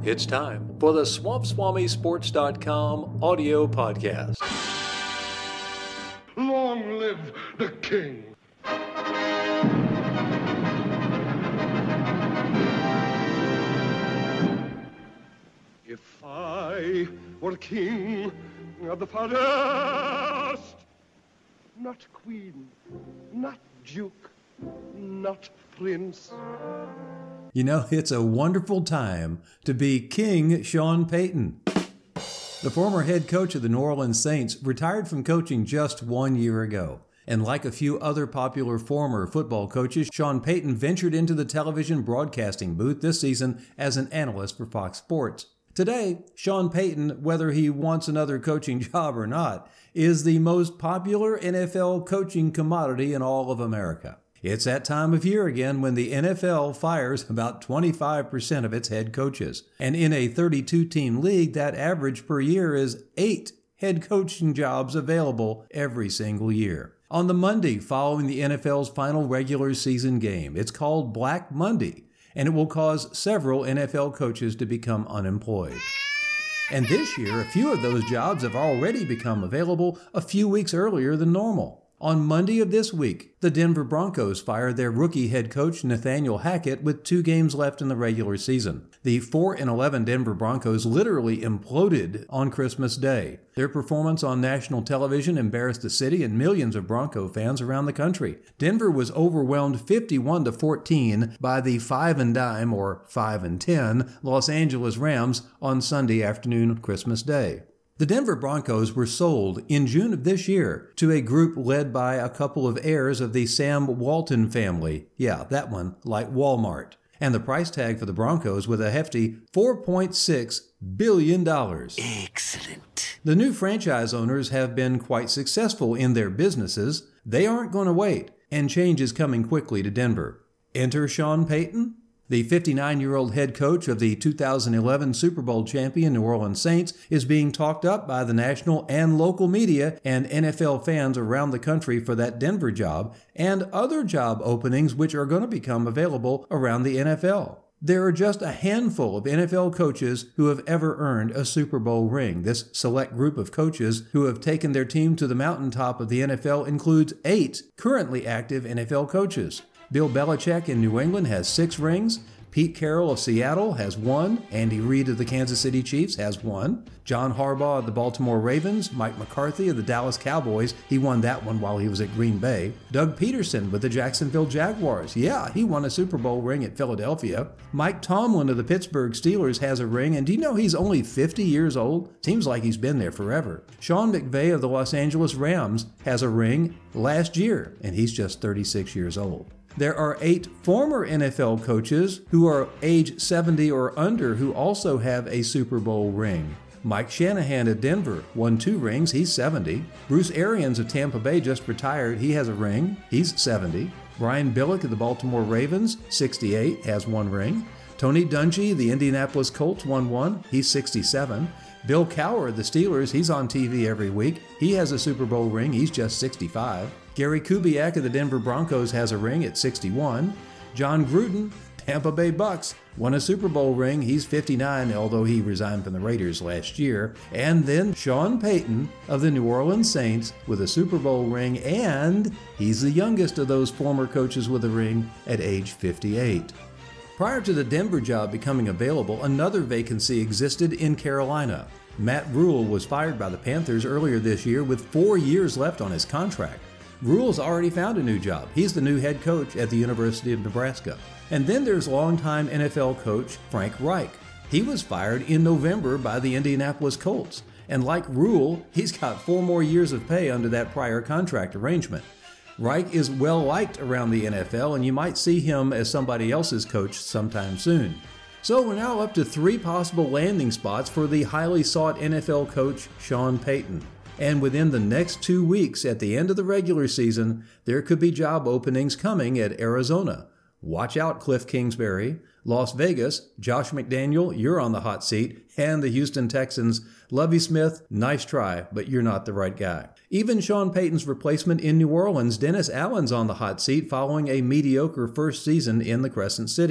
It's time for the SwampSwamiSports.com audio podcast. Long live the king! If I were king of the forest, not queen, not duke, not prince. You know, it's a wonderful time to be King Sean Payton. The former head coach of the New Orleans Saints retired from coaching just 1 year ago. And like a few other popular former football coaches, Sean Payton ventured into the television broadcasting booth this season as an analyst for Fox Sports. Today, Sean Payton, whether he wants another coaching job or not, is the most popular NFL coaching commodity in all of America. It's that time of year again when the NFL fires about 25% of its head coaches. And in a 32-team league, that average per year is 8 head coaching jobs available every single year. On the Monday following the NFL's final regular season game, it's called Black Monday, and it will cause several NFL coaches to become unemployed. And this year, a few of those jobs have already become available a few weeks earlier than normal. On Monday of this week, the Denver Broncos fired their rookie head coach Nathaniel Hackett with 2 games left in the regular season. The 4-11 Denver Broncos literally imploded on Christmas Day. Their performance on national television embarrassed the city and millions of Bronco fans around the country. Denver was overwhelmed 51-14 by the 5-10 or 5-10 Los Angeles Rams on Sunday afternoon, Christmas Day. The Denver Broncos were sold in June of this year to a group led by a couple of heirs of the Sam Walton family. Yeah, that one, like Walmart. And the price tag for the Broncos was a hefty $4.6 billion. Excellent. The new franchise owners have been quite successful in their businesses. They aren't going to wait, and change is coming quickly to Denver. Enter Sean Payton. The 59-year-old head coach of the 2011 Super Bowl champion New Orleans Saints is being talked up by the national and local media and NFL fans around the country for that Denver job and other job openings which are going to become available around the NFL. There are just a handful of NFL coaches who have ever earned a Super Bowl ring. This select group of coaches who have taken their team to the mountaintop of the NFL includes 8 currently active NFL coaches. Bill Belichick in New England has 6 rings. Pete Carroll of Seattle has 1. Andy Reid of the Kansas City Chiefs has 1. John Harbaugh of the Baltimore Ravens. Mike McCarthy of the Dallas Cowboys. He won that one while he was at Green Bay. Doug Peterson with the Jacksonville Jaguars. Yeah, he won a Super Bowl ring at Philadelphia. Mike Tomlin of the Pittsburgh Steelers has a ring, and do you know he's only 50 years old? Seems like he's been there forever. Sean McVay of the Los Angeles Rams has a ring last year, and he's just 36 years old. There are 8 former NFL coaches who are age 70 or under who also have a Super Bowl ring. Mike Shanahan of Denver won 2 rings. He's 70. Bruce Arians of Tampa Bay just retired. He has a ring. He's 70. Brian Billick of the Baltimore Ravens, 68, has 1 ring. Tony Dungy of the Indianapolis Colts won 1. He's 67. Bill Cowher of the Steelers, he's on TV every week. He has a Super Bowl ring. He's just 65. Gary Kubiak of the Denver Broncos has a ring at 61. John Gruden, Tampa Bay Bucks, won a Super Bowl ring. He's 59, although he resigned from the Raiders last year. And then Sean Payton of the New Orleans Saints with a Super Bowl ring, and he's the youngest of those former coaches with a ring at age 58. Prior to the Denver job becoming available, another vacancy existed in Carolina. Matt Rhule was fired by the Panthers earlier this year with 4 years left on his contract. Rhule's already found a new job. He's the new head coach at the University of Nebraska. And then there's longtime NFL coach Frank Reich. He was fired in November by the Indianapolis Colts. And like Rhule, he's got 4 more years of pay under that prior contract arrangement. Reich is well liked around the NFL, and you might see him as somebody else's coach sometime soon. So we're now up to 3 possible landing spots for the highly sought NFL coach Sean Payton. And within the next 2 weeks at the end of the regular season, there could be job openings coming at Arizona. Watch out, Cliff Kingsbury. Las Vegas, Josh McDaniel, you're on the hot seat. And the Houston Texans, Lovie Smith, nice try, but you're not the right guy. Even Sean Payton's replacement in New Orleans, Dennis Allen's on the hot seat following a mediocre first season in the Crescent City.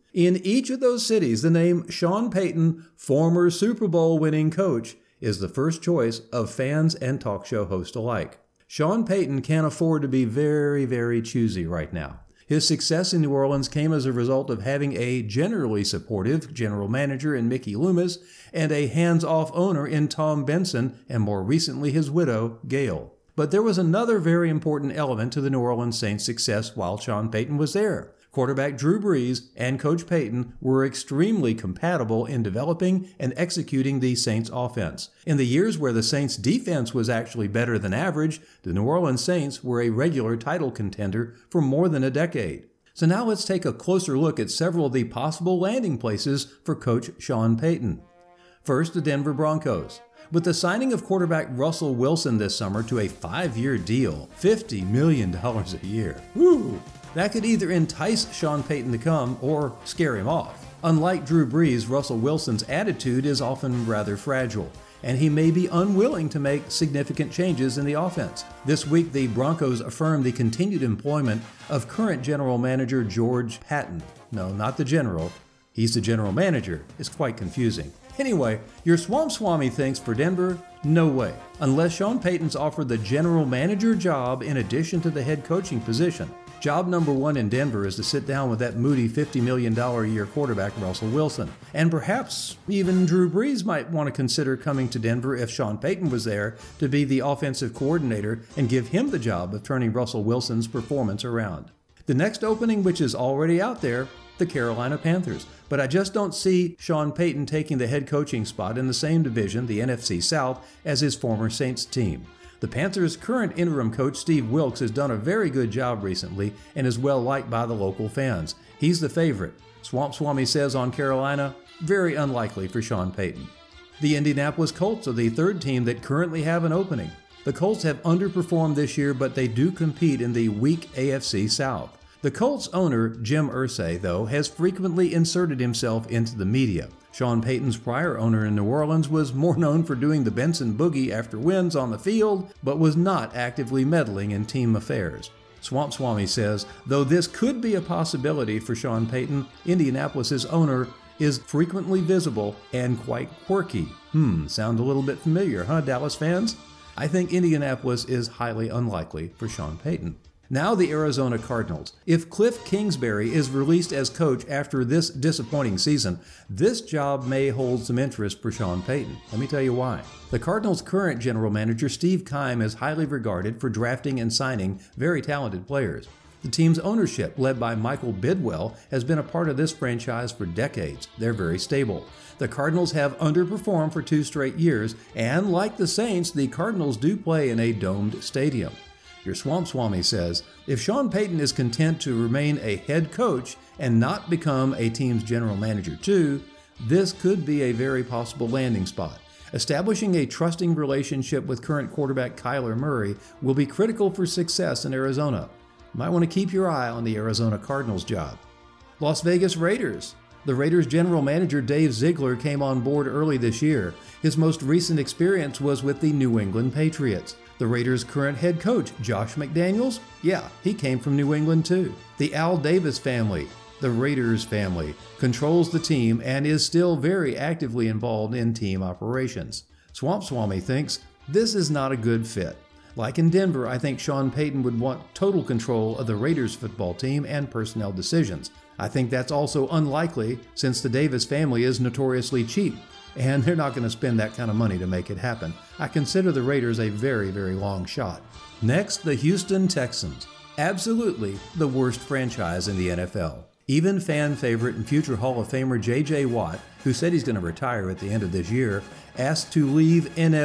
In each of those cities, the name Sean Payton, former Super Bowl winning coach, is the first choice of fans and talk show hosts alike. Sean Payton can't afford to be very, very choosy right now. His success in New Orleans came as a result of having a generally supportive general manager in Mickey Loomis and a hands-off owner in Tom Benson and more recently his widow, Gail. But there was another very important element to the New Orleans Saints' success while Sean Payton was there. Quarterback Drew Brees and Coach Payton were extremely compatible in developing and executing the Saints offense. In the years where the Saints defense was actually better than average, the New Orleans Saints were a regular title contender for more than a decade. So now let's take a closer look at several of the possible landing places for Coach Sean Payton. First, the Denver Broncos. With the signing of quarterback Russell Wilson this summer to a 5-year deal, $50 million a year. Woo! That could either entice Sean Payton to come or scare him off. Unlike Drew Brees, Russell Wilson's attitude is often rather fragile, and he may be unwilling to make significant changes in the offense. This week, the Broncos affirmed the continued employment of current general manager George Paton. No, not the general. He's the general manager. It's quite confusing. Anyway, your Swamp Swami thinks for Denver, no way. Unless Sean Payton's offered the general manager job in addition to the head coaching position. Job number one in Denver is to sit down with that moody $50 million a year quarterback Russell Wilson. And perhaps even Drew Brees might want to consider coming to Denver if Sean Payton was there to be the offensive coordinator and give him the job of turning Russell Wilson's performance around. The next opening, which is already out there, the Carolina Panthers. But I just don't see Sean Payton taking the head coaching spot in the same division, the NFC South, as his former Saints team. The Panthers' current interim coach, Steve Wilks, has done a very good job recently and is well liked by the local fans. He's the favorite. Swamp Swami says on Carolina, very unlikely for Sean Payton. The Indianapolis Colts are the third team that currently have an opening. The Colts have underperformed this year, but they do compete in the weak AFC South. The Colts owner, Jim Irsay, though, has frequently inserted himself into the media. Sean Payton's prior owner in New Orleans was more known for doing the Benson Boogie after wins on the field, but was not actively meddling in team affairs. Swamp Swami says, though this could be a possibility for Sean Payton, Indianapolis' owner is frequently visible and quite quirky. Sound a little bit familiar, huh, Dallas fans? I think Indianapolis is highly unlikely for Sean Payton. Now the Arizona Cardinals. If Cliff Kingsbury is released as coach after this disappointing season, this job may hold some interest for Sean Payton. Let me tell you why. The Cardinals' current general manager, Steve Keim, is highly regarded for drafting and signing very talented players. The team's ownership, led by Michael Bidwell, has been a part of this franchise for decades. They're very stable. The Cardinals have underperformed for 2 straight years, and like the Saints, the Cardinals do play in a domed stadium. Your Swamp Swami says, if Sean Payton is content to remain a head coach and not become a team's general manager too, this could be a very possible landing spot. Establishing a trusting relationship with current quarterback Kyler Murray will be critical for success in Arizona. You might want to keep your eye on the Arizona Cardinals job. Las Vegas Raiders. The Raiders' general manager Dave Ziegler came on board early this year. His most recent experience was with the New England Patriots. The Raiders' current head coach, Josh McDaniels, he came from New England too. The Al Davis family, the Raiders family, controls the team and is still very actively involved in team operations. Swamp Swami thinks this is not a good fit. Like in Denver, I think Sean Payton would want total control of the Raiders football team and personnel decisions. I think that's also unlikely since the Davis family is notoriously cheap, and they're not going to spend that kind of money to make it happen. I consider the Raiders a very, very long shot. Next, the Houston Texans. Absolutely the worst franchise in the NFL. Even fan favorite and future Hall of Famer J.J. Watt, who said he's going to retire at the end of this year, asked to leave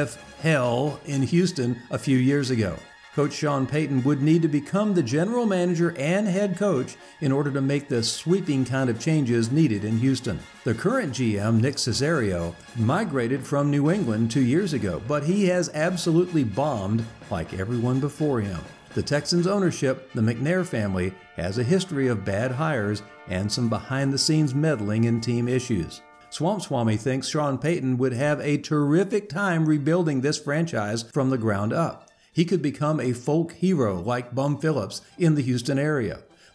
NFL in Houston a few years ago. Coach Sean Payton would need to become the general manager and head coach in order to make the sweeping kind of changes needed in Houston. The current GM, Nick Caserio, migrated from New England 2 years ago, but he has absolutely bombed like everyone before him. The Texans' ownership, the McNair family, has a history of bad hires and some behind-the-scenes meddling in team issues. Swamp Swami thinks Sean Payton would have a terrific time rebuilding this franchise from the ground up. He could become a folk hero like Bum Phillips in the Houston area.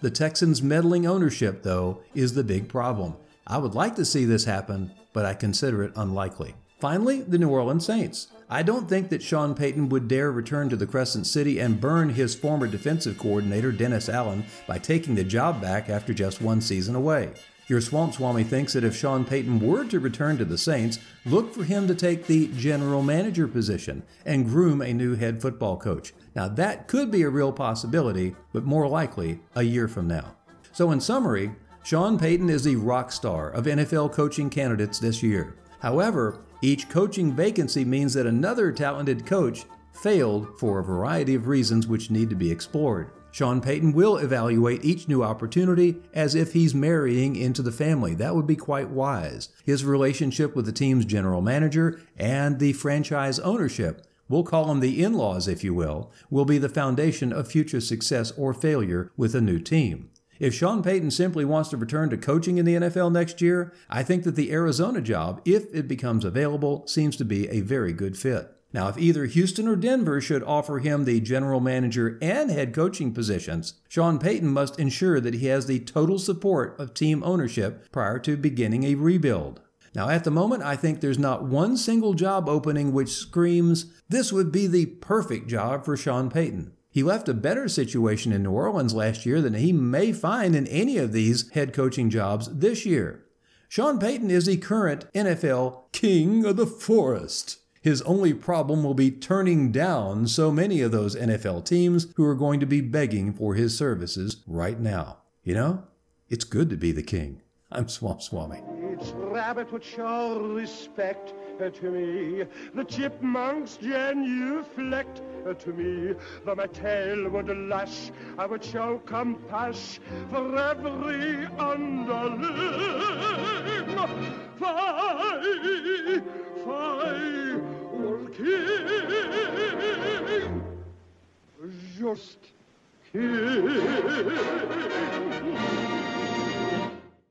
The Texans' meddling ownership, though, is the big problem. I would like to see this happen, but I consider it unlikely. Finally, the New Orleans Saints. I don't think that Sean Payton would dare return to the Crescent City and burn his former defensive coordinator, Dennis Allen, by taking the job back after just one season away. Your Swamp Swami thinks that if Sean Payton were to return to the Saints, look for him to take the general manager position and groom a new head football coach. Now that could be a real possibility, but more likely a year from now. So in summary, Sean Payton is the rock star of NFL coaching candidates this year. However, each coaching vacancy means that another talented coach failed for a variety of reasons which need to be explored. Sean Payton will evaluate each new opportunity as if he's marrying into the family. That would be quite wise. His relationship with the team's general manager and the franchise ownership, we'll call them the in-laws if you will be the foundation of future success or failure with a new team. If Sean Payton simply wants to return to coaching in the NFL next year, I think that the Arizona job, if it becomes available, seems to be a very good fit. Now, if either Houston or Denver should offer him the general manager and head coaching positions, Sean Payton must ensure that he has the total support of team ownership prior to beginning a rebuild. Now, at the moment, I think there's not one single job opening which screams, this would be the perfect job for Sean Payton. He left a better situation in New Orleans last year than he may find in any of these head coaching jobs this year. Sean Payton is the current NFL King of the Forest. His only problem will be turning down so many of those NFL teams who are going to be begging for his services right now. You know, it's good to be the king. I'm Swamp Swami. Each rabbit would show respect to me. The chipmunks genuflect to me. Though my tail would lash, I would show compassion for every underling. Fie, old king, just king.